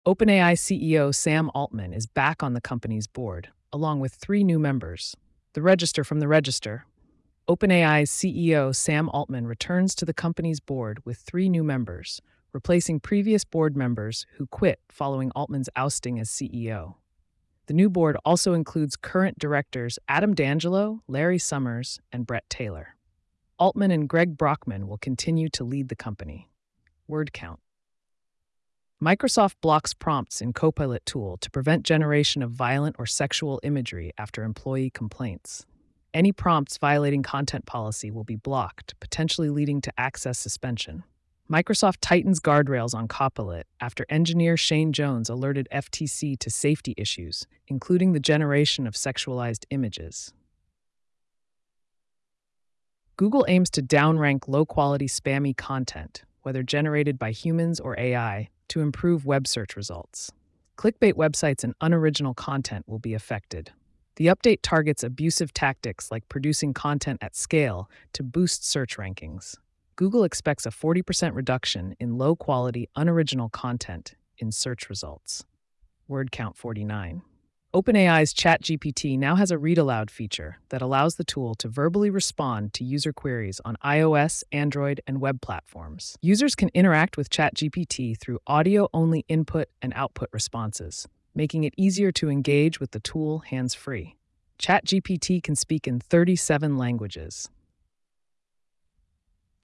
OpenAI CEO Sam Altman is back on the company's board, along with three new members. The Register from the Register. OpenAI's CEO Sam Altman returns to the company's board with three new members, replacing previous board members who quit following Altman's ousting as CEO. The new board also includes current directors Adam D'Angelo, Larry Summers, and Brett Taylor. Altman and Greg Brockman will continue to lead the company. Word count. Microsoft blocks prompts in Copilot tool to prevent generation of violent or sexual imagery after employee complaints. Any prompts violating content policy will be blocked, potentially leading to access suspension. Microsoft tightens guardrails on Copilot after engineer Shane Jones alerted FTC to safety issues, including the generation of sexualized images. Google aims to downrank low-quality spammy content, whether generated by humans or AI, to improve web search results. Clickbait websites and unoriginal content will be affected. The update targets abusive tactics like producing content at scale to boost search rankings. Google expects a 40% reduction in low-quality, unoriginal content in search results. Word count 49. OpenAI's ChatGPT now has a read aloud feature that allows the tool to verbally respond to user queries on iOS, Android, and web platforms. Users can interact with ChatGPT through audio-only input and output responses, making it easier to engage with the tool hands-free. ChatGPT can speak in 37 languages.